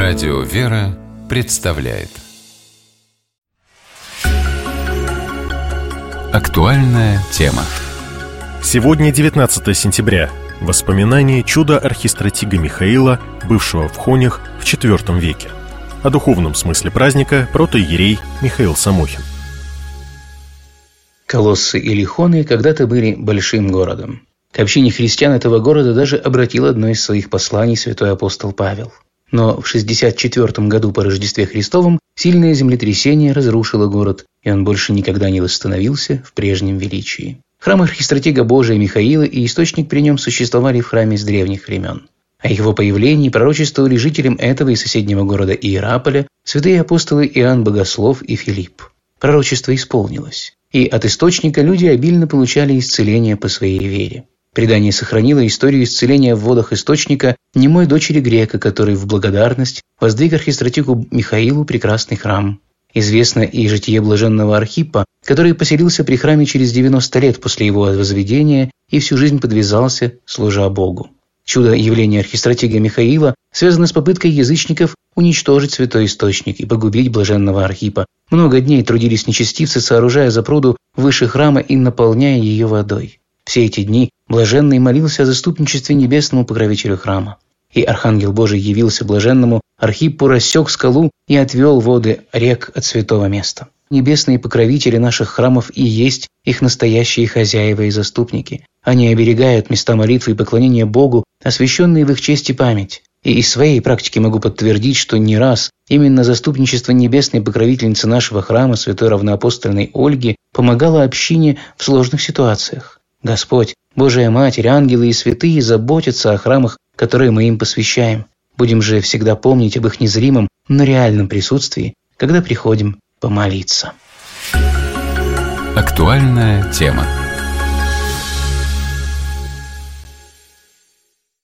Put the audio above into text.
Радио «Вера» представляет актуальная тема. Сегодня 19 сентября. Воспоминание чуда архистратига Михаила, бывшего в Хонях в IV веке. О духовном смысле праздника протоиерей Михаил Самохин. Колоссы или Хоны когда-то были большим городом. К общине христиан этого города даже обратил одно из своих посланий святой апостол Павел. Но в 64 году по Рождестве Христовом сильное землетрясение разрушило город, и он больше никогда не восстановился в прежнем величии. Храм архистратига Божия Михаила и источник при нем существовали в храме с древних времен. О его появлении пророчествовали жителям этого и соседнего города Иераполя святые апостолы Иоанн Богослов и Филипп. Пророчество исполнилось, и от источника люди обильно получали исцеление по своей вере. Предание сохранило историю исцеления в водах источника немой дочери грека, который в благодарность воздвиг архистратигу Михаилу прекрасный храм. Известно и житие блаженного Архиппа, который поселился при храме через 90 лет после его возведения и всю жизнь подвязался, служа Богу. Чудо явления архистратига Михаила связано с попыткой язычников уничтожить святой источник и погубить блаженного Архиппа. Много дней трудились нечестивцы, сооружая запруду выше храма и наполняя ее водой. Все эти дни блаженный молился о заступничестве небесному покровителю храма. И архангел Божий явился блаженному Архиппу, рассек скалу и отвел воды рек от святого места. Небесные покровители наших храмов и есть их настоящие хозяева и заступники. Они оберегают места молитвы и поклонения Богу, освященные в их честь и память. И из своей практики могу подтвердить, что не раз именно заступничество небесной покровительницы нашего храма, святой равноапостольной Ольги, помогало общине в сложных ситуациях. Господь, Божия Матерь, ангелы и святые заботятся о храмах, которые мы им посвящаем. Будем же всегда помнить об их незримом, но реальном присутствии, когда приходим помолиться. Актуальная тема.